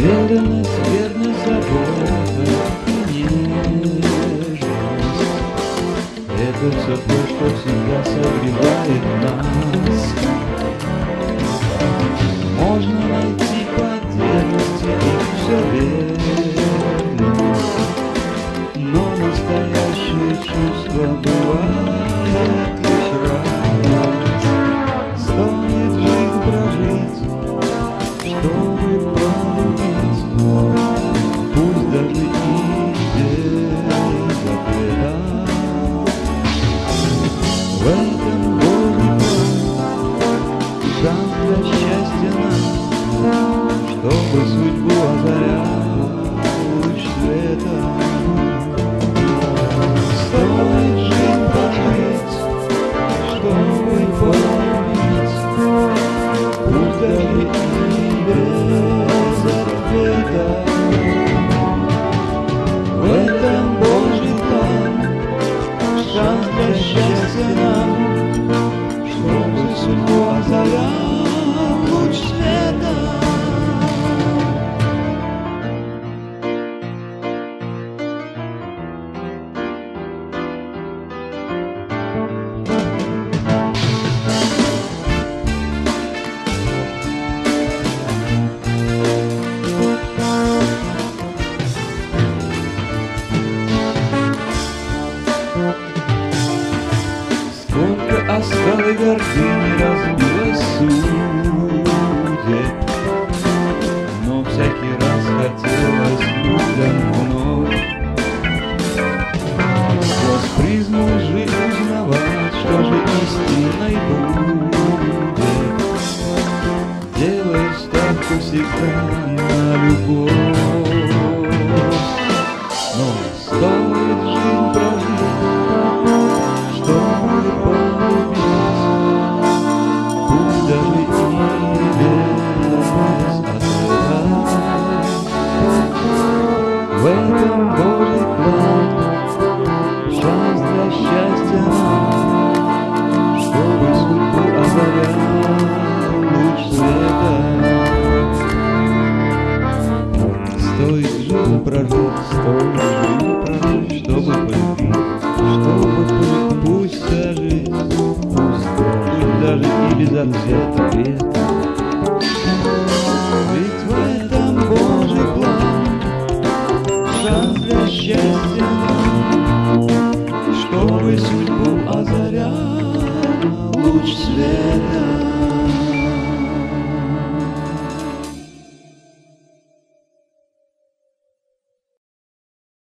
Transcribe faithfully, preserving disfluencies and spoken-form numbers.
Преданность, верность, забота и нежность — это все то, что всегда согревает нас. Можно найти поддержку и все верно, но настоящее чувство бывает лишь раз. Стоит жизнь прожить, чтобы полюбить, пусть даже и без ответа. В этом Божий план, шанс для счастья нам, чтобы судьбу озарял луч света. Стоит жизнь прожить, чтобы полюбить, пусть даже и без ответа. В этом Божий план, шанс для счастья нам, чтобы судьбу озарял луч света. Сколько осталой гордыни разбилось судеб, но всякий раз хотелось людям вновь сквозь призму лжи узнавать, что же истиной будет, делая ставку всегда на любовь. Но стоит жизнь прожить, чтобы полюбить, пусть даже и без ответа. В этом Божий план, шанс для счастья нам, чтобы судьбу озарял луч света. Стоит жизнь прожить, стоит жизнь прожить, чтобы полюбить, чтобы полюбить, пусть даже, пусть даже и без ответа. Ведь в этом Божий план, шанс для счастья нам, чтобы судьбу озарял луч света.